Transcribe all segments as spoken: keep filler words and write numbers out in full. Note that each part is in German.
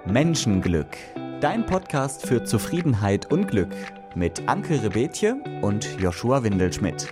Menschenglück, dein Podcast für Zufriedenheit und Glück mit Anke Rebetje und Joshua Windelschmidt.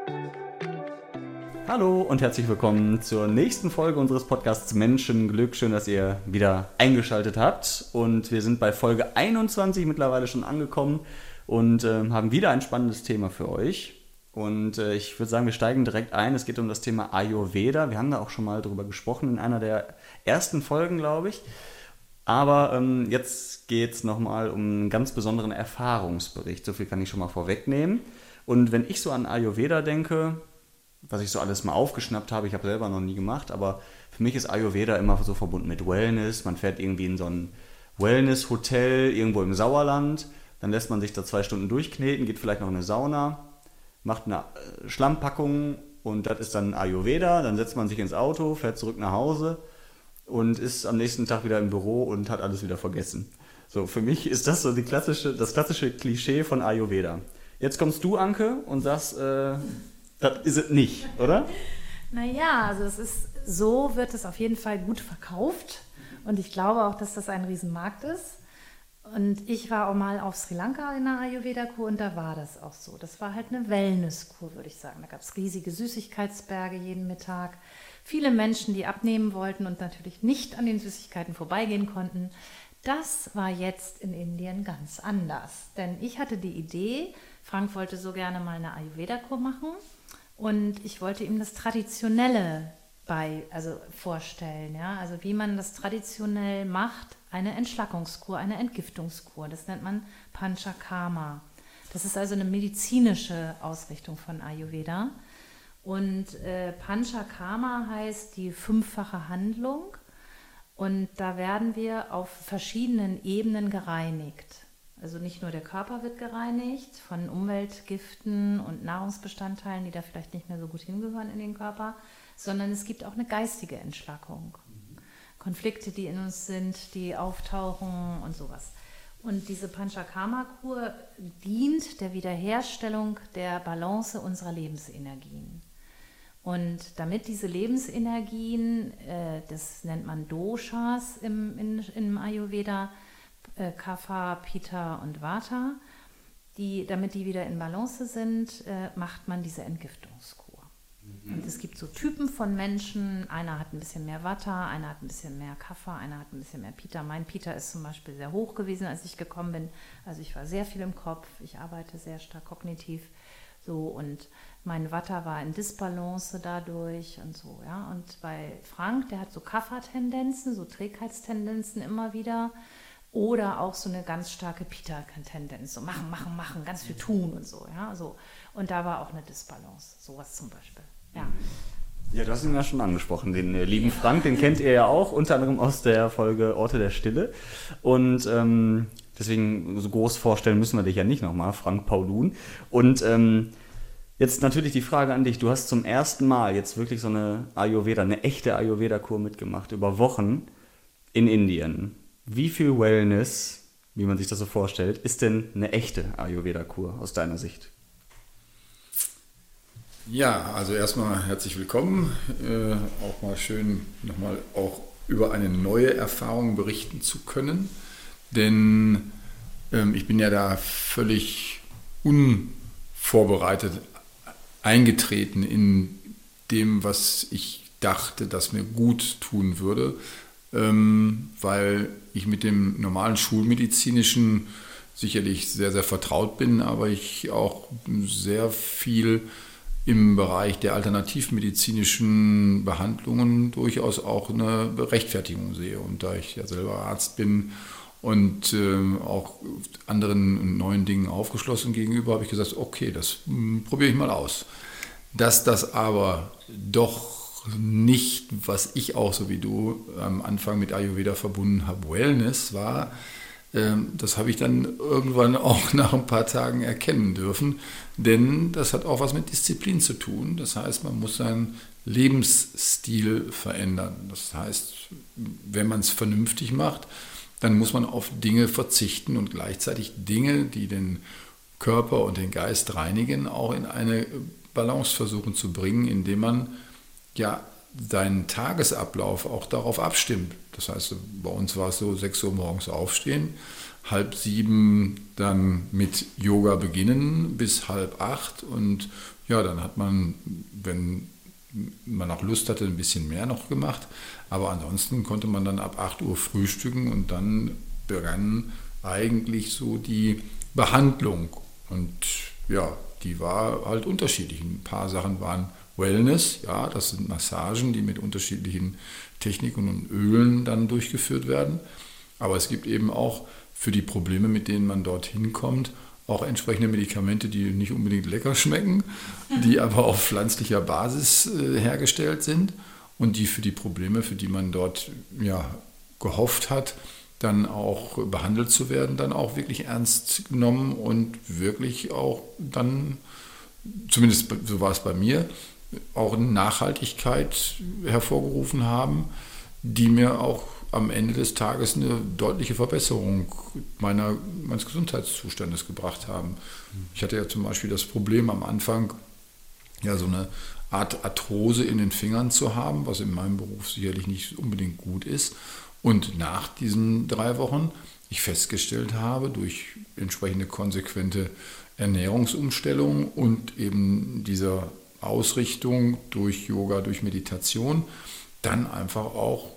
Hallo und herzlich willkommen zur nächsten Folge unseres Podcasts Menschenglück. Schön, dass ihr wieder eingeschaltet habt. Und wir sind bei Folge einundzwanzig mittlerweile schon angekommen und äh, haben wieder ein spannendes Thema für euch. Und äh, ich würde sagen, wir steigen direkt ein. Es geht um das Thema Ayurveda. Wir haben da auch schon mal drüber gesprochen in einer der ersten Folgen, glaube ich. Aber ähm, jetzt geht es nochmal um einen ganz besonderen Erfahrungsbericht. So viel kann ich schon mal vorwegnehmen. Und wenn ich so an Ayurveda denke, was ich so alles mal aufgeschnappt habe, ich habe selber noch nie gemacht, aber für mich ist Ayurveda immer so verbunden mit Wellness. Man fährt irgendwie in so ein Wellness-Hotel irgendwo im Sauerland, dann lässt man sich da zwei Stunden durchkneten, geht vielleicht noch in eine Sauna, macht eine Schlammpackung und das ist dann Ayurveda. Dann setzt man sich ins Auto, fährt zurück nach Hause und ist am nächsten Tag wieder im Büro und hat alles wieder vergessen. So, für mich ist das so die klassische, das klassische Klischee von Ayurveda. Jetzt kommst du, Anke, und sagst, äh, das ist es nicht, oder? Naja, also es ist, so wird es auf jeden Fall gut verkauft und ich glaube auch, dass das ein Riesenmarkt ist. Und ich war auch mal auf Sri Lanka in einer Ayurveda-Kur und da war das auch so. Das war halt eine Wellness-Kur, würde ich sagen. Da gab es riesige Süßigkeitsberge jeden Mittag. Viele Menschen, die abnehmen wollten und natürlich nicht an den Süßigkeiten vorbeigehen konnten. Das war jetzt in Indien ganz anders. Denn ich hatte die Idee, Frank wollte so gerne mal eine Ayurveda-Kur machen und ich wollte ihm das Traditionelle bei, also vorstellen. Ja? Also wie man das traditionell macht, eine Entschlackungskur, eine Entgiftungskur. Das nennt man Panchakarma. Das ist also eine medizinische Ausrichtung von Ayurveda. Und äh, Panchakarma heißt die fünffache Handlung und da werden wir auf verschiedenen Ebenen gereinigt. Also nicht nur der Körper wird gereinigt von Umweltgiften und Nahrungsbestandteilen, die da vielleicht nicht mehr so gut hingehören in den Körper, sondern es gibt auch eine geistige Entschlackung. Konflikte, die in uns sind, die auftauchen und sowas. Und diese Panchakarma-Kur dient der Wiederherstellung der Balance unserer Lebensenergien. Und damit diese Lebensenergien, äh, das nennt man Doshas im, in, im Ayurveda, äh, Kapha, Pitta und Vata, die, damit die wieder in Balance sind, äh, macht man diese Entgiftungskur. Mhm. Und es gibt so Typen von Menschen, einer hat ein bisschen mehr Vata, einer hat ein bisschen mehr Kapha, einer hat ein bisschen mehr Pitta. Mein Pitta ist zum Beispiel sehr hoch gewesen, als ich gekommen bin. Also ich war sehr viel im Kopf, ich arbeite sehr stark kognitiv. So, und mein Vata war in Disbalance dadurch und so, ja. Und bei Frank, der hat so Kapha-Tendenzen, so Trägheitstendenzen immer wieder oder auch so eine ganz starke Pitta-Tendenz, so machen, machen, machen, ganz viel tun und so, ja. So. Und da war auch eine Disbalance, sowas zum Beispiel, ja. Ja, du hast ihn ja schon angesprochen, den äh, lieben Frank, den kennt ihr ja auch, unter anderem aus der Folge Orte der Stille. Und ähm, deswegen so groß vorstellen müssen wir dich ja nicht nochmal, Frank Paulun. Und ähm, jetzt natürlich die Frage an dich, du hast zum ersten Mal jetzt wirklich so eine Ayurveda, eine echte Ayurveda-Kur mitgemacht, über Wochen in Indien. Wie viel Wellness, wie man sich das so vorstellt, ist denn eine echte Ayurveda-Kur aus deiner Sicht? Ja, also erstmal herzlich willkommen. Äh, auch mal schön, nochmal auch über eine neue Erfahrung berichten zu können. Denn ähm, ich bin ja da völlig unvorbereitet eingetreten in dem, was ich dachte, das mir gut tun würde. Ähm, weil ich mit dem normalen schulmedizinischen sicherlich sehr, sehr vertraut bin, aber ich auch sehr viel im Bereich der alternativmedizinischen Behandlungen durchaus auch eine Rechtfertigung sehe. Und da ich ja selber Arzt bin und äh, auch anderen neuen Dingen aufgeschlossen gegenüber, habe ich gesagt, okay, das mh, probiere ich mal aus. Dass das aber doch nicht, was ich auch so wie du am Anfang mit Ayurveda verbunden habe, Wellness war, das habe ich dann irgendwann auch nach ein paar Tagen erkennen dürfen, denn das hat auch was mit Disziplin zu tun. Das heißt, man muss seinen Lebensstil verändern. Das heißt, wenn man es vernünftig macht, dann muss man auf Dinge verzichten und gleichzeitig Dinge, die den Körper und den Geist reinigen, auch in eine Balance versuchen zu bringen, indem man ja seinen Tagesablauf auch darauf abstimmt. Das heißt, bei uns war es so, sechs Uhr morgens aufstehen, halb sieben dann mit Yoga beginnen bis halb acht und ja, dann hat man, wenn man auch Lust hatte, ein bisschen mehr noch gemacht, aber ansonsten konnte man dann ab acht Uhr frühstücken und dann begann eigentlich so die Behandlung und ja, die war halt unterschiedlich. Ein paar Sachen waren Wellness, ja, das sind Massagen, die mit unterschiedlichen Techniken und Ölen dann durchgeführt werden. Aber es gibt eben auch für die Probleme, mit denen man dorthin kommt, auch entsprechende Medikamente, die nicht unbedingt lecker schmecken, die aber auf pflanzlicher Basis äh, hergestellt sind und die für die Probleme, für die man dort ja, gehofft hat, dann auch behandelt zu werden, dann auch wirklich ernst genommen und wirklich auch dann, zumindest so war es bei mir, auch eine Nachhaltigkeit hervorgerufen haben, die mir auch am Ende des Tages eine deutliche Verbesserung meiner, meines Gesundheitszustandes gebracht haben. Ich hatte ja zum Beispiel das Problem am Anfang, ja, so eine Art Arthrose in den Fingern zu haben, was in meinem Beruf sicherlich nicht unbedingt gut ist. Und nach diesen drei Wochen ich festgestellt habe, durch entsprechende konsequente Ernährungsumstellung und eben dieser Ausrichtung durch Yoga, durch Meditation, dann einfach auch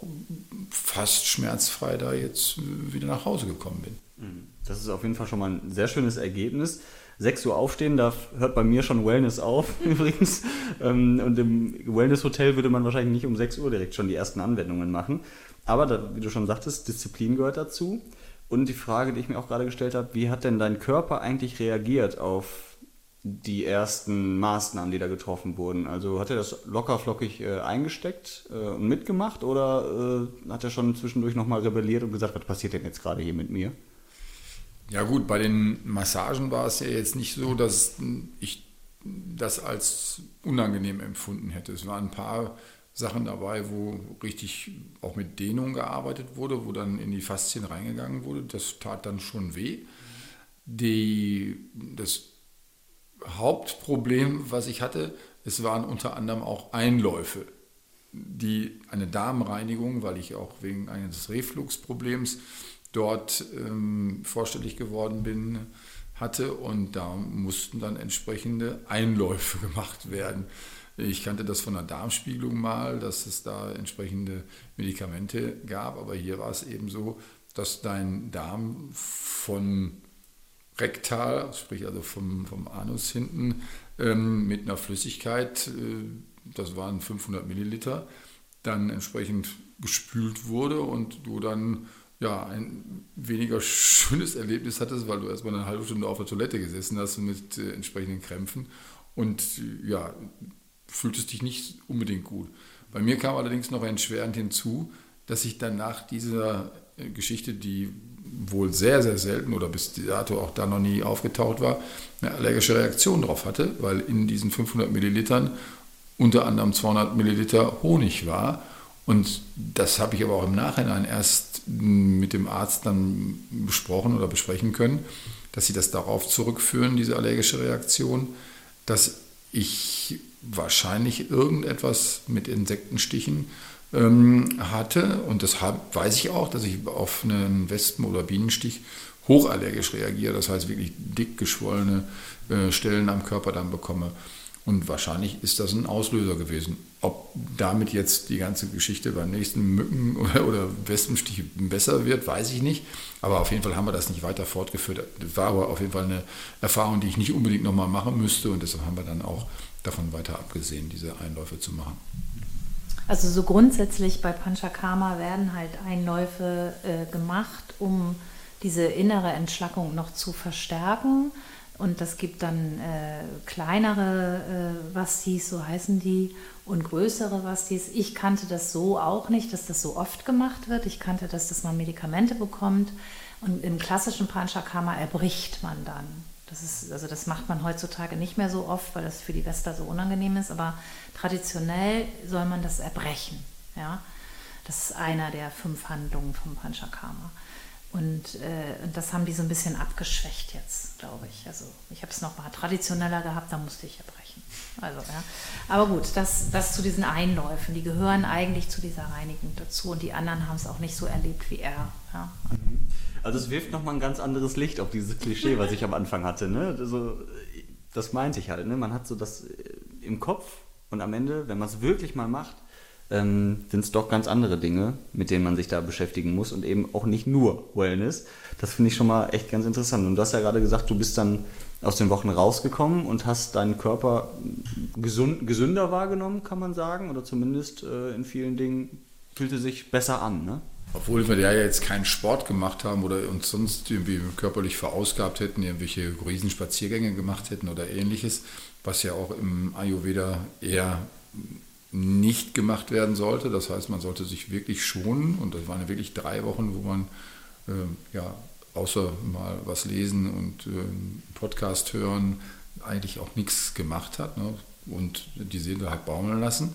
fast schmerzfrei da jetzt wieder nach Hause gekommen bin. Das ist auf jeden Fall schon mal ein sehr schönes Ergebnis. sechs Uhr aufstehen, da hört bei mir schon Wellness auf übrigens. Und im Wellness-Hotel würde man wahrscheinlich nicht um sechs Uhr direkt schon die ersten Anwendungen machen. Aber da, wie du schon sagtest, Disziplin gehört dazu. Und die Frage, die ich mir auch gerade gestellt habe, wie hat denn dein Körper eigentlich reagiert auf die ersten Maßnahmen, die da getroffen wurden? Also hat er das lockerflockig äh, eingesteckt äh, und mitgemacht oder äh, hat er schon zwischendurch nochmal rebelliert und gesagt, was passiert denn jetzt gerade hier mit mir? Ja gut, bei den Massagen war es ja jetzt nicht so, dass ich das als unangenehm empfunden hätte. Es waren ein paar Sachen dabei, wo richtig auch mit Dehnung gearbeitet wurde, wo dann in die Faszien reingegangen wurde. Das tat dann schon weh. Die, das Hauptproblem, was ich hatte, es waren unter anderem auch Einläufe, die eine Darmreinigung, weil ich auch wegen eines Refluxproblems dort ähm, vorstellig geworden bin, hatte und da mussten dann entsprechende Einläufe gemacht werden. Ich kannte das von der Darmspiegelung mal, dass es da entsprechende Medikamente gab, aber hier war es eben so, dass dein Darm von rektal, sprich also vom, vom Anus hinten, ähm, mit einer Flüssigkeit, äh, das waren fünfhundert Milliliter, dann entsprechend gespült wurde und du dann ja, ein weniger schönes Erlebnis hattest, weil du erstmal eine halbe Stunde auf der Toilette gesessen hast mit äh, entsprechenden Krämpfen und äh, ja, fühltest dich nicht unbedingt gut. Bei mir kam allerdings noch erschwerend hinzu, dass ich dann nach dieser äh, Geschichte, die wohl sehr, sehr selten oder bis dato auch da noch nie aufgetaucht war, eine allergische Reaktion drauf hatte, weil in diesen fünfhundert Millilitern unter anderem zweihundert Milliliter Honig war. Und das habe ich aber auch im Nachhinein erst mit dem Arzt dann besprochen oder besprechen können, dass sie das darauf zurückführen, diese allergische Reaktion, dass ich wahrscheinlich irgendetwas mit Insektenstichen ähm, hatte. Und das hab, weiß ich auch, dass ich auf einen Wespen- oder Bienenstich hochallergisch reagiere. Das heißt wirklich dick geschwollene äh, Stellen am Körper dann bekomme. Und wahrscheinlich ist das ein Auslöser gewesen. Ob damit jetzt die ganze Geschichte beim nächsten Mücken- oder, oder Wespenstich besser wird, weiß ich nicht. Aber auf jeden Fall haben wir das nicht weiter fortgeführt. Das war aber auf jeden Fall eine Erfahrung, die ich nicht unbedingt nochmal machen müsste. Und deshalb haben wir dann auch davon weiter abgesehen, diese Einläufe zu machen. Also so grundsätzlich bei Panchakarma werden halt Einläufe äh, gemacht, um diese innere Entschlackung noch zu verstärken. Und das gibt dann äh, kleinere äh, Vastis, so heißen die, und größere Vastis. Ich kannte das so auch nicht, dass das so oft gemacht wird. Ich kannte das, dass man Medikamente bekommt. Und im klassischen Panchakarma erbricht man dann. Das ist, also das macht man heutzutage nicht mehr so oft, weil das für die Wester so unangenehm ist. Aber traditionell soll man das erbrechen. Ja? Das ist einer der fünf Handlungen vom Panchakarma. Und, äh, und das haben die so ein bisschen abgeschwächt jetzt, glaube ich. Also ich habe es noch mal traditioneller gehabt, da musste ich ja brechen. Also, ja. Aber gut, das, das zu diesen Einläufen, die gehören eigentlich zu dieser Reinigung dazu und die anderen haben es auch nicht so erlebt wie er. Ja. Also es wirft nochmal ein ganz anderes Licht auf dieses Klischee, was ich am Anfang hatte. Ne? Also, das meinte ich halt. Ne? Man hat so das im Kopf und am Ende, wenn man es wirklich mal macht, ähm, sind es doch ganz andere Dinge, mit denen man sich da beschäftigen muss und eben auch nicht nur Wellness. Das finde ich schon mal echt ganz interessant. Und du hast ja gerade gesagt, du bist dann aus den Wochen rausgekommen und hast deinen Körper gesund, gesünder wahrgenommen, kann man sagen, oder zumindest äh, in vielen Dingen fühlte sich besser an, ne? Obwohl wir ja jetzt keinen Sport gemacht haben oder uns sonst irgendwie körperlich verausgabt hätten, irgendwelche Riesenspaziergänge gemacht hätten oder ähnliches, was ja auch im Ayurveda eher nicht gemacht werden sollte. Das heißt, man sollte sich wirklich schonen und das waren ja wirklich drei Wochen, wo man äh, ja außer mal was lesen und äh, einen Podcast hören eigentlich auch nichts gemacht hat, ne? Und die Seele hat baumeln lassen.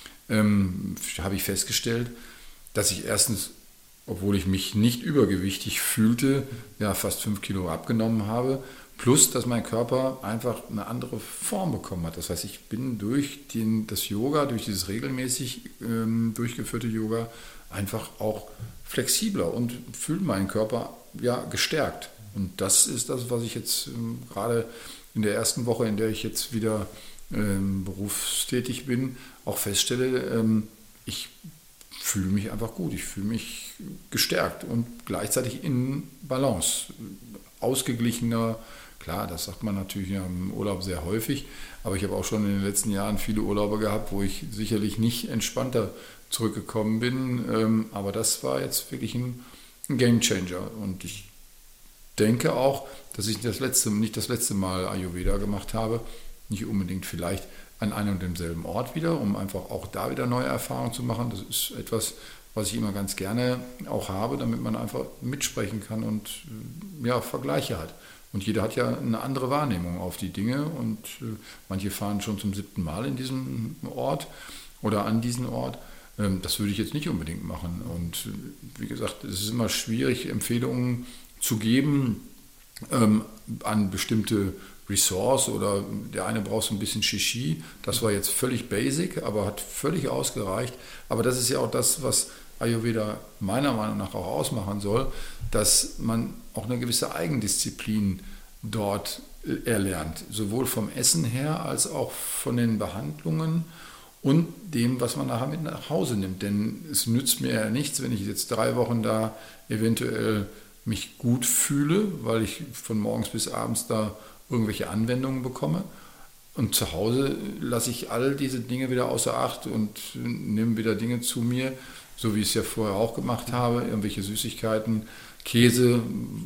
Ähm, habe ich festgestellt, dass ich erstens, obwohl ich mich nicht übergewichtig fühlte, ja fast fünf Kilo abgenommen habe, plus dass mein Körper einfach eine andere Form bekommen hat. Das heißt, ich bin durch den, das Yoga, durch dieses regelmäßig ähm, durchgeführte Yoga einfach auch flexibler und fühle meinen Körper ja gestärkt. Und das ist das, was ich jetzt ähm, gerade in der ersten Woche, in der ich jetzt wieder ähm, berufstätig bin, auch feststelle, ähm, ich fühle mich einfach gut, ich fühle mich gestärkt und gleichzeitig in Balance, ausgeglichener. Klar, das sagt man natürlich im Urlaub sehr häufig, aber ich habe auch schon in den letzten Jahren viele Urlaube gehabt, wo ich sicherlich nicht entspannter zurückgekommen bin, aber das war jetzt wirklich ein Game Changer und ich denke auch, dass ich das letzte, nicht das letzte Mal Ayurveda gemacht habe, nicht unbedingt vielleicht an einem und demselben Ort wieder, um einfach auch da wieder neue Erfahrungen zu machen. Das ist etwas, was ich immer ganz gerne auch habe, damit man einfach mitsprechen kann und ja, Vergleiche hat. Und jeder hat ja eine andere Wahrnehmung auf die Dinge und manche fahren schon zum siebten Mal in diesem Ort oder an diesen Ort. Das würde ich jetzt nicht unbedingt machen. Und wie gesagt, es ist immer schwierig, Empfehlungen zu geben ähm, an bestimmte Resource oder der eine braucht so ein bisschen Shishi. Das war jetzt völlig basic, aber hat völlig ausgereicht. Aber das ist ja auch das, was Ayurveda meiner Meinung nach auch ausmachen soll, dass man auch eine gewisse Eigendisziplin dort erlernt. Sowohl vom Essen her als auch von den Behandlungen und dem, was man nachher mit nach Hause nimmt. Denn es nützt mir ja nichts, wenn ich jetzt drei Wochen da eventuell mich gut fühle, weil ich von morgens bis abends da irgendwelche Anwendungen bekomme. Und zu Hause lasse ich all diese Dinge wieder außer Acht und nehme wieder Dinge zu mir, so wie ich es ja vorher auch gemacht habe, irgendwelche Süßigkeiten, Käse,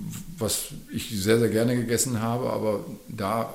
was ich sehr, sehr gerne gegessen habe, aber da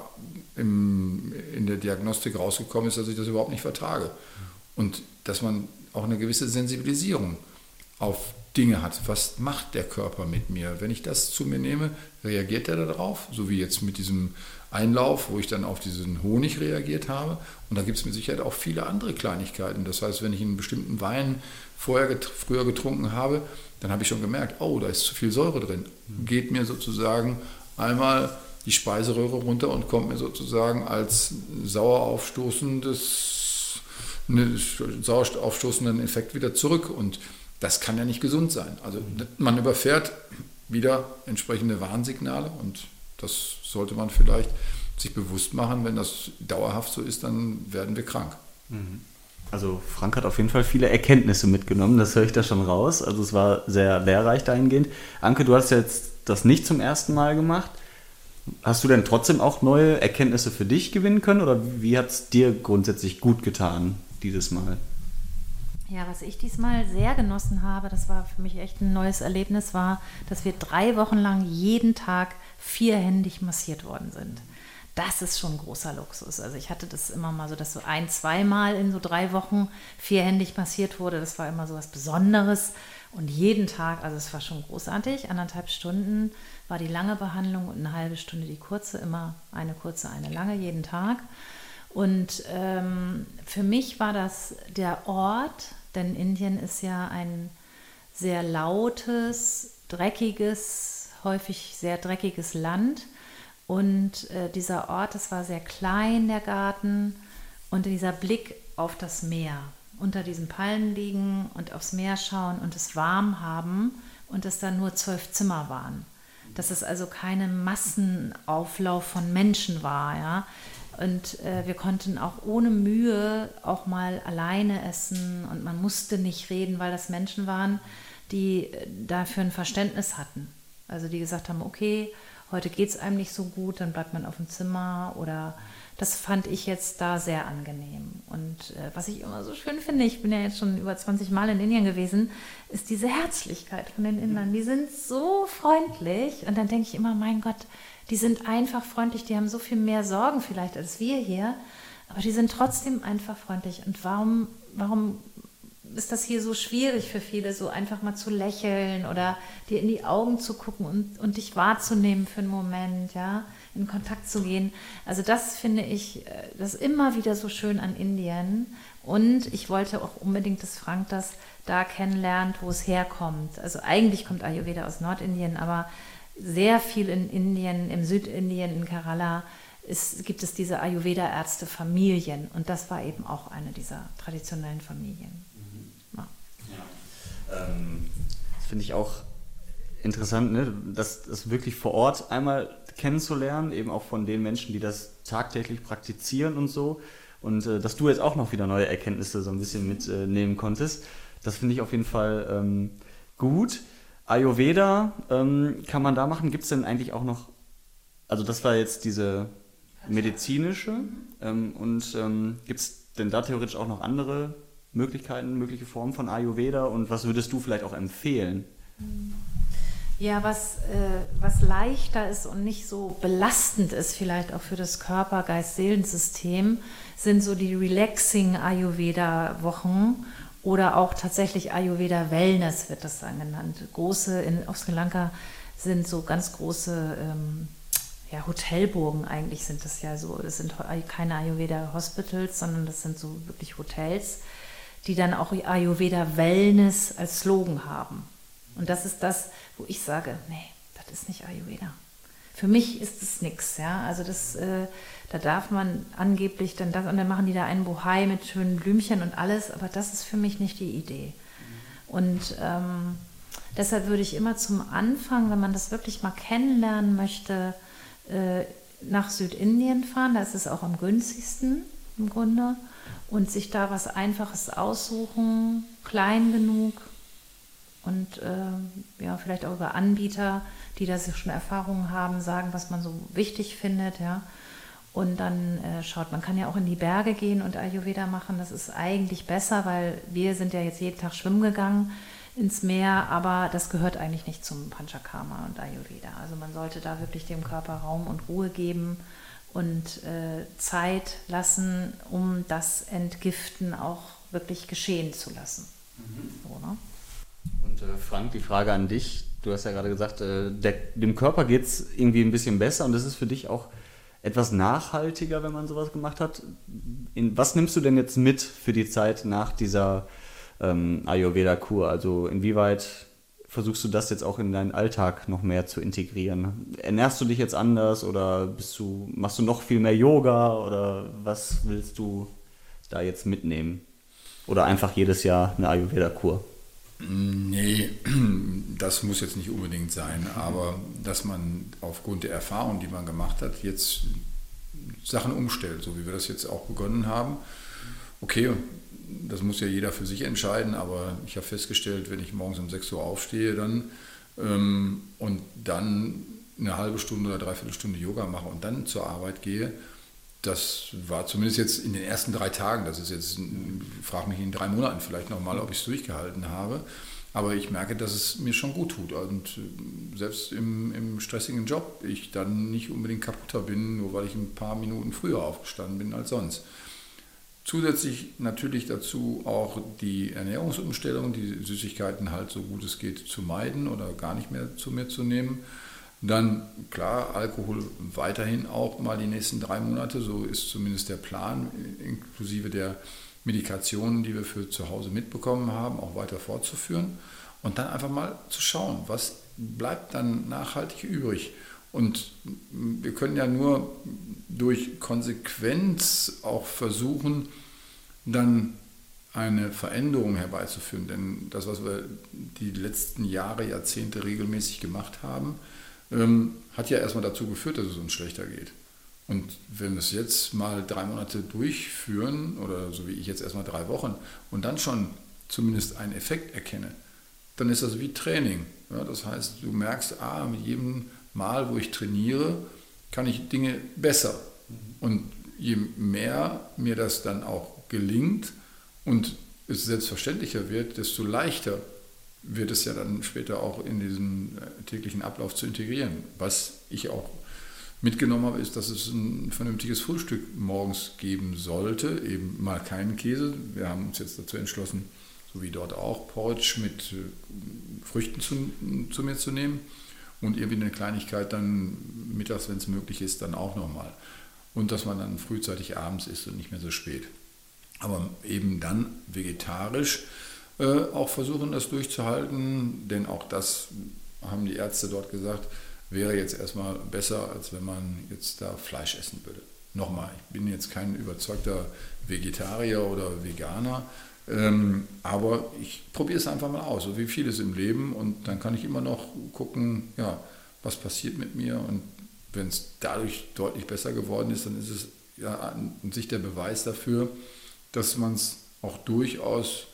im, in der Diagnostik rausgekommen ist, dass ich das überhaupt nicht vertrage. Und dass man auch eine gewisse Sensibilisierung auf Dinge hat. Was macht der Körper mit mir? Wenn ich das zu mir nehme, reagiert er darauf? So wie jetzt mit diesem Einlauf, wo ich dann auf diesen Honig reagiert habe. Und da gibt es mit Sicherheit auch viele andere Kleinigkeiten. Das heißt, wenn ich einen bestimmten Wein vorher get- früher getrunken habe, dann habe ich schon gemerkt, oh, da ist zu viel Säure drin. Geht mir sozusagen einmal die Speiseröhre runter und kommt mir sozusagen als sauer aufstoßendes, ne, sauer aufstoßenden Effekt wieder zurück. Und das kann ja nicht gesund sein. Also man überfährt wieder entsprechende Warnsignale und das sollte man vielleicht sich bewusst machen. Wenn das dauerhaft so ist, dann werden wir krank. Also Frank hat auf jeden Fall viele Erkenntnisse mitgenommen, das höre ich da schon raus. Also es war sehr lehrreich dahingehend. Anke, du hast jetzt das nicht zum ersten Mal gemacht. Hast du denn trotzdem auch neue Erkenntnisse für dich gewinnen können oder wie hat es dir grundsätzlich gut getan dieses Mal? Ja, was ich diesmal sehr genossen habe, das war für mich echt ein neues Erlebnis, war, dass wir drei Wochen lang jeden Tag vierhändig massiert worden sind. Das ist schon großer Luxus. Also ich hatte das immer mal so, dass so ein-, zweimal in so drei Wochen vierhändig massiert wurde. Das war immer so was Besonderes. Und jeden Tag, also es war schon großartig, anderthalb Stunden war die lange Behandlung und eine halbe Stunde die kurze, immer eine kurze, eine lange, jeden Tag. Und ähm, für mich war das der Ort, denn Indien ist ja ein sehr lautes, dreckiges, häufig sehr dreckiges Land. Und äh, dieser Ort, das war sehr klein, der Garten, und dieser Blick auf das Meer, unter diesen Palmen liegen und aufs Meer schauen und es warm haben und es dann nur zwölf Zimmer waren. Dass es also kein Massenauflauf von Menschen war, ja. Und äh, wir konnten auch ohne Mühe auch mal alleine essen und man musste nicht reden, weil das Menschen waren, die äh, dafür ein Verständnis hatten. Also die gesagt haben, okay, heute geht es einem nicht so gut, dann bleibt man auf dem Zimmer, oder das fand ich jetzt da sehr angenehm. Und äh, was ich immer so schön finde, ich bin ja jetzt schon über zwanzig Mal in Indien gewesen, ist diese Herzlichkeit von den Indern. Die sind so freundlich und dann denke ich immer, mein Gott, die sind einfach freundlich, die haben so viel mehr Sorgen vielleicht als wir hier, aber die sind trotzdem einfach freundlich. Und warum, warum ist das hier so schwierig für viele, so einfach mal zu lächeln oder dir in die Augen zu gucken und, und dich wahrzunehmen für einen Moment, ja, in Kontakt zu gehen. Also das finde ich, das ist immer wieder so schön an Indien. Und ich wollte auch unbedingt, dass Frank das da kennenlernt, wo es herkommt. Also eigentlich kommt Ayurveda aus Nordindien, aber sehr viel in Indien, im Südindien, in Kerala, ist, gibt es diese Ayurveda-Ärzte-Familien. Und das war eben auch eine dieser traditionellen Familien. Mhm. Ja. Ja. Ähm, das finde ich auch interessant, ne? das, das wirklich vor Ort einmal kennenzulernen, eben auch von den Menschen, die das tagtäglich praktizieren und so. Und äh, dass du jetzt auch noch wieder neue Erkenntnisse so ein bisschen mitnehmen äh, konntest. Das finde ich auf jeden Fall ähm, gut. Ayurveda, ähm, kann man da machen? Gibt es denn eigentlich auch noch, also das war jetzt diese medizinische, ähm, und ähm, gibt es denn da theoretisch auch noch andere Möglichkeiten, mögliche Formen von Ayurveda, und was würdest du vielleicht auch empfehlen? Ja, was, äh, was leichter ist und nicht so belastend ist vielleicht auch für das Körper-, Geist-, Seelensystem, sind so die Relaxing Ayurveda-Wochen. Oder auch tatsächlich Ayurveda Wellness wird das dann genannt. Große, in, auf Sri Lanka sind so ganz große ähm, ja, Hotelburgen eigentlich sind das ja so. Das sind keine Ayurveda Hospitals, sondern das sind so wirklich Hotels, die dann auch Ayurveda Wellness als Slogan haben. Und das ist das, wo ich sage, nee, das ist nicht Ayurveda. Für mich ist es nichts, ja. Also das, äh, da darf man angeblich dann das, und dann machen die da einen Bohai mit schönen Blümchen und alles, aber das ist für mich nicht die Idee. Mhm. Und ähm, deshalb würde ich immer zum Anfang, wenn man das wirklich mal kennenlernen möchte, äh, nach Südindien fahren. Da ist es auch am günstigsten im Grunde, und sich da was Einfaches aussuchen, klein genug. Und äh, ja, vielleicht auch über Anbieter, die da schon Erfahrungen haben, sagen, was man so wichtig findet, ja. Und dann äh, schaut, man kann ja auch in die Berge gehen und Ayurveda machen. Das ist eigentlich besser, weil wir sind ja jetzt jeden Tag schwimmen gegangen ins Meer, aber das gehört eigentlich nicht zum Panchakarma und Ayurveda. Also man sollte da wirklich dem Körper Raum und Ruhe geben und äh, Zeit lassen, um das Entgiften auch wirklich geschehen zu lassen. Mhm. So, ne? Und äh, Frank, die Frage an dich. Du hast ja gerade gesagt, äh, der, dem Körper geht es irgendwie ein bisschen besser, und das ist für dich auch etwas nachhaltiger, wenn man sowas gemacht hat. In, was nimmst du denn jetzt mit für die Zeit nach dieser ähm, Ayurveda-Kur? Also inwieweit versuchst du das jetzt auch in deinen Alltag noch mehr zu integrieren? Ernährst du dich jetzt anders, oder bist du, machst du noch viel mehr Yoga, oder was willst du da jetzt mitnehmen? Oder einfach jedes Jahr eine Ayurveda-Kur? Nee, das muss jetzt nicht unbedingt sein, aber dass man aufgrund der Erfahrung, die man gemacht hat, jetzt Sachen umstellt, so wie wir das jetzt auch begonnen haben. Okay, das muss ja jeder für sich entscheiden, aber ich habe festgestellt, wenn ich morgens um sechs Uhr aufstehe dann ähm, und dann eine halbe Stunde oder dreiviertel Stunde Yoga mache und dann zur Arbeit gehe, das war zumindest jetzt in den ersten drei Tagen, das ist jetzt, ich frage mich in drei Monaten vielleicht nochmal, ob ich es durchgehalten habe, aber ich merke, dass es mir schon gut tut, und selbst im, im stressigen Job ich dann nicht unbedingt kaputter bin, nur weil ich ein paar Minuten früher aufgestanden bin als sonst. Zusätzlich natürlich dazu auch die Ernährungsumstellung, die Süßigkeiten halt so gut es geht zu meiden oder gar nicht mehr zu mir zu nehmen. Dann, klar, Alkohol weiterhin auch mal die nächsten drei Monate, so ist zumindest der Plan, inklusive der Medikationen, die wir für zu Hause mitbekommen haben, auch weiter fortzuführen. Und dann einfach mal zu schauen, was bleibt dann nachhaltig übrig. Und wir können ja nur durch Konsequenz auch versuchen, dann eine Veränderung herbeizuführen. Denn das, was wir die letzten Jahre, Jahrzehnte regelmäßig gemacht haben, ähm, hat ja erstmal dazu geführt, dass es uns schlechter geht. Und wenn wir es jetzt mal drei Monate durchführen, oder so wie ich jetzt erstmal drei Wochen, und dann schon zumindest einen Effekt erkenne, dann ist das wie Training. Ja, das heißt, du merkst, ah, mit jedem Mal, wo ich trainiere, kann ich Dinge besser. Und je mehr mir das dann auch gelingt und es selbstverständlicher wird, desto leichter wird es ja dann später auch in diesen täglichen Ablauf zu integrieren. Was ich auch mitgenommen habe, ist, dass es ein vernünftiges Frühstück morgens geben sollte, eben mal keinen Käse. Wir haben uns jetzt dazu entschlossen, so wie dort auch, Porridge mit Früchten zu, zu mir zu nehmen und irgendwie eine Kleinigkeit dann mittags, wenn es möglich ist, dann auch nochmal. Und dass man dann frühzeitig abends isst und nicht mehr so spät. Aber eben dann vegetarisch äh, auch versuchen, das durchzuhalten, denn auch das haben die Ärzte dort gesagt, wäre jetzt erstmal besser, als wenn man jetzt da Fleisch essen würde. Nochmal, ich bin jetzt kein überzeugter Vegetarier oder Veganer, ähm, aber ich probiere es einfach mal aus, so wie vieles im Leben, und dann kann ich immer noch gucken, ja, was passiert mit mir, und wenn es dadurch deutlich besser geworden ist, dann ist es ja an sich der Beweis dafür, dass man es auch durchaus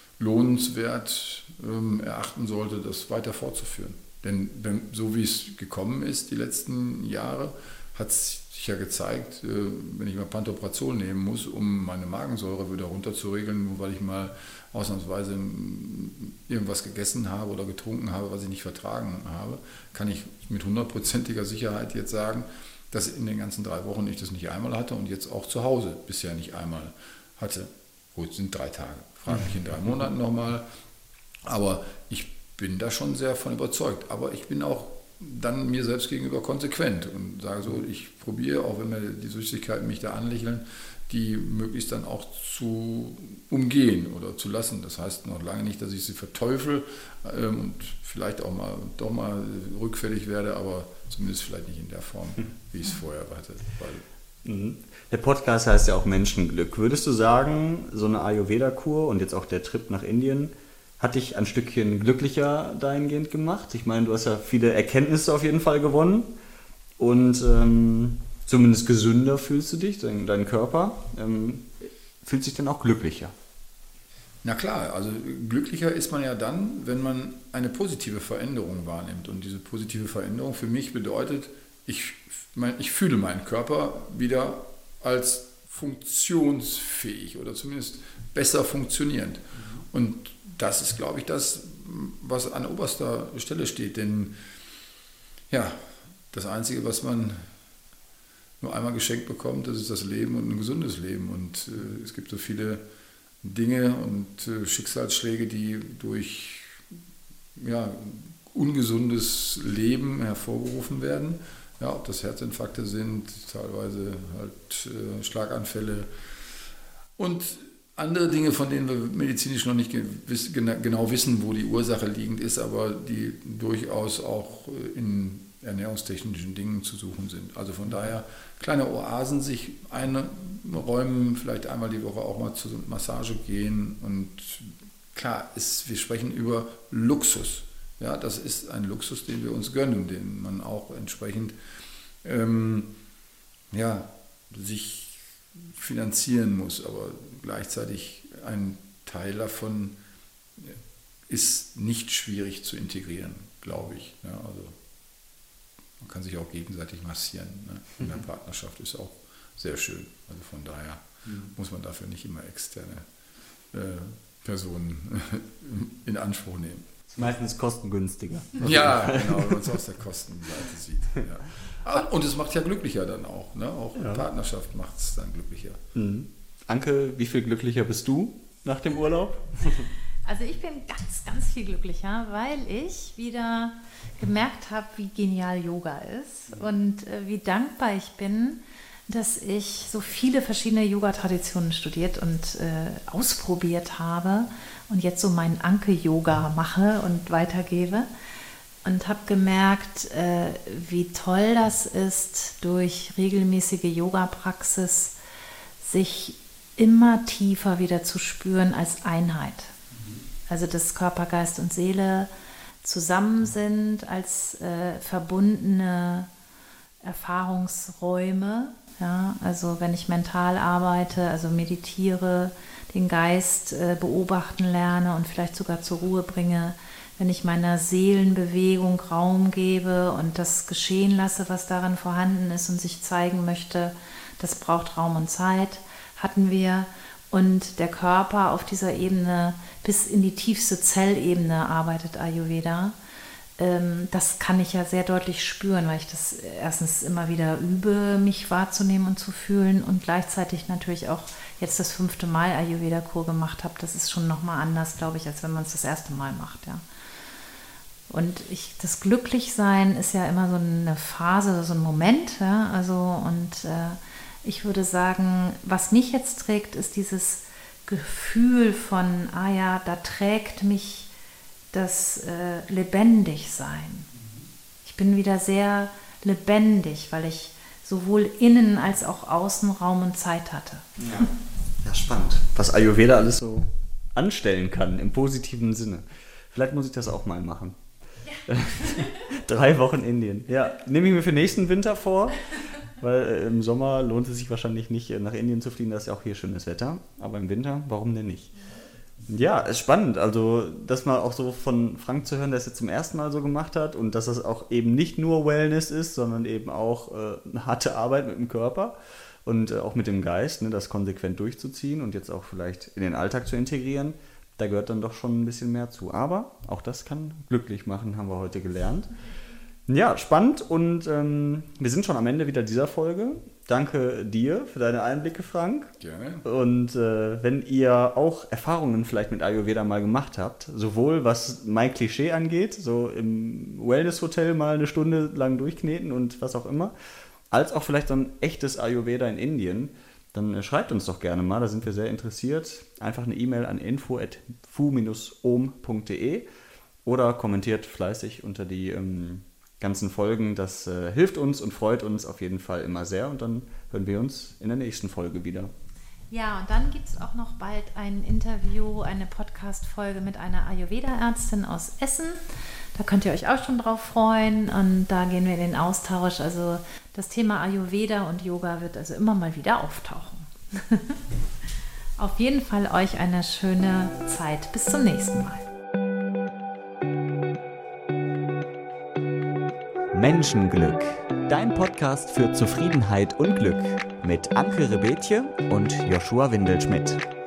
lohnenswert ähm, erachten sollte, das weiter fortzuführen. Denn wenn, so wie es gekommen ist die letzten Jahre, hat es sich ja gezeigt, äh, wenn ich mal Pantoprazol nehmen muss, um meine Magensäure wieder runterzuregeln, nur weil ich mal ausnahmsweise irgendwas gegessen habe oder getrunken habe, was ich nicht vertragen habe, kann ich mit hundertprozentiger Sicherheit jetzt sagen, dass in den ganzen drei Wochen ich das nicht einmal hatte und jetzt auch zu Hause bisher nicht einmal hatte. Gut, sind drei Tage. Frage mich in drei Monaten nochmal. Aber ich bin da schon sehr von überzeugt. Aber ich bin auch dann mir selbst gegenüber konsequent und sage so, ich probiere, auch wenn mir die Süßigkeiten mich da anlächeln, die möglichst dann auch zu umgehen oder zu lassen. Das heißt noch lange nicht, dass ich sie verteufel ähm, und vielleicht auch mal doch mal rückfällig werde, aber zumindest vielleicht nicht in der Form, wie ich es vorher hatte. Weil der Podcast heißt ja auch Menschenglück. Würdest du sagen, so eine Ayurveda-Kur und jetzt auch der Trip nach Indien hat dich ein Stückchen glücklicher dahingehend gemacht? Ich meine, du hast ja viele Erkenntnisse auf jeden Fall gewonnen und ähm, zumindest gesünder fühlst du dich, dein, dein Körper. Ähm, fühlt sich dann auch glücklicher? Na klar, also glücklicher ist man ja dann, wenn man eine positive Veränderung wahrnimmt. Und diese positive Veränderung für mich bedeutet, ich, mein, ich fühle meinen Körper wieder als funktionsfähig oder zumindest besser funktionierend. Und das ist, glaube ich, das, was an oberster Stelle steht. Denn ja, das Einzige, was man nur einmal geschenkt bekommt, das ist das Leben und ein gesundes Leben. Und äh, es gibt so viele Dinge und äh, Schicksalsschläge, die durch ja, ungesundes Leben hervorgerufen werden. Ja, ob das Herzinfarkte sind, teilweise halt äh, Schlaganfälle und andere Dinge, von denen wir medizinisch noch nicht gewiss, genau wissen, wo die Ursache liegend ist, aber die durchaus auch in ernährungstechnischen Dingen zu suchen sind. Also von daher kleine Oasen sich einräumen, vielleicht einmal die Woche auch mal zur Massage gehen. Und klar, ist, wir sprechen über Luxus. Ja, das ist ein Luxus, den wir uns gönnen, den man auch entsprechend ähm, ja, sich finanzieren muss. Aber gleichzeitig ein Teil davon ist nicht schwierig zu integrieren, glaube ich. Ja, also man kann sich auch gegenseitig massieren. Ne? In der Partnerschaft ist auch sehr schön. Also von daher mhm. muss man dafür nicht immer externe äh, Personen in Anspruch nehmen. Ist meistens kostengünstiger. Ja, genau, wenn man es aus der Kostenseite sieht. Ja. Und es macht ja glücklicher dann auch. Ne? Auch ja. Partnerschaft macht es dann glücklicher. Mhm. Anke, wie viel glücklicher bist du nach dem Urlaub? Also ich bin ganz, ganz viel glücklicher, weil ich wieder gemerkt habe, wie genial Yoga ist und äh, wie dankbar ich bin, dass ich so viele verschiedene Yoga-Traditionen studiert und äh, ausprobiert habe und jetzt so meinen Anke-Yoga mache und weitergebe. und habe gemerkt, äh, wie toll das ist, durch regelmäßige Yoga-Praxis sich immer tiefer wieder zu spüren als Einheit. Also dass Körper, Geist und Seele zusammen sind als äh, verbundene Erfahrungsräume. Ja? Also wenn ich mental arbeite, also meditiere, den Geist äh, beobachten lerne und vielleicht sogar zur Ruhe bringe, wenn ich meiner Seelenbewegung Raum gebe und das geschehen lasse, was darin vorhanden ist und sich zeigen möchte, das braucht Raum und Zeit, hatten wir. Und der Körper auf dieser Ebene bis in die tiefste Zellebene arbeitet Ayurveda. Ähm, das kann ich ja sehr deutlich spüren, weil ich das erstens immer wieder übe, mich wahrzunehmen und zu fühlen und gleichzeitig natürlich auch jetzt das fünfte Mal Ayurveda-Kur gemacht habe. Das ist schon nochmal anders, glaube ich, als wenn man es das erste Mal macht, ja. Und ich, das Glücklichsein ist ja immer so eine Phase, so ein Moment, ja, also und äh, ich würde sagen, was mich jetzt trägt, ist dieses Gefühl von, ah ja, da trägt mich das äh, Lebendigsein. Ich bin wieder sehr lebendig, weil ich sowohl innen als auch außen Raum und Zeit hatte. Ja, ja, spannend. Was Ayurveda alles so anstellen kann, im positiven Sinne. Vielleicht muss ich das auch mal machen. Ja. Drei Wochen Indien. Ja, nehme ich mir für nächsten Winter vor. Weil äh, im Sommer lohnt es sich wahrscheinlich nicht, nach Indien zu fliegen, da ist ja auch hier schönes Wetter. Aber im Winter, warum denn nicht? Ja, ist spannend. Also, das mal auch so von Frank zu hören, der es jetzt zum ersten Mal so gemacht hat und dass das auch eben nicht nur Wellness ist, sondern eben auch äh, eine harte Arbeit mit dem Körper und äh, auch mit dem Geist, ne, das konsequent durchzuziehen und jetzt auch vielleicht in den Alltag zu integrieren. Da gehört dann doch schon ein bisschen mehr zu. Aber auch das kann glücklich machen, haben wir heute gelernt. Ja, spannend und ähm, wir sind schon am Ende wieder dieser Folge. Danke dir für deine Einblicke, Frank. Gerne. Und äh, wenn ihr auch Erfahrungen vielleicht mit Ayurveda mal gemacht habt, sowohl was mein Klischee angeht, so im Wellness-Hotel mal eine Stunde lang durchkneten und was auch immer, als auch vielleicht so ein echtes Ayurveda in Indien, dann äh, schreibt uns doch gerne mal, da sind wir sehr interessiert. Einfach eine E-Mail an info at fu dash om punkt de oder kommentiert fleißig unter die ähm, ganzen Folgen. Das äh, hilft uns und freut uns auf jeden Fall immer sehr und dann hören wir uns in der nächsten Folge wieder. Ja, und dann gibt es auch noch bald ein Interview, eine Podcast-Folge mit einer Ayurveda-Ärztin aus Essen. Da könnt ihr euch auch schon drauf freuen und da gehen wir in den Austausch. Also das Thema Ayurveda und Yoga wird also immer mal wieder auftauchen. Auf jeden Fall euch eine schöne Zeit. Bis zum nächsten Mal. Menschenglück, dein Podcast für Zufriedenheit und Glück mit Anke Rebetje und Joshua Windelschmidt.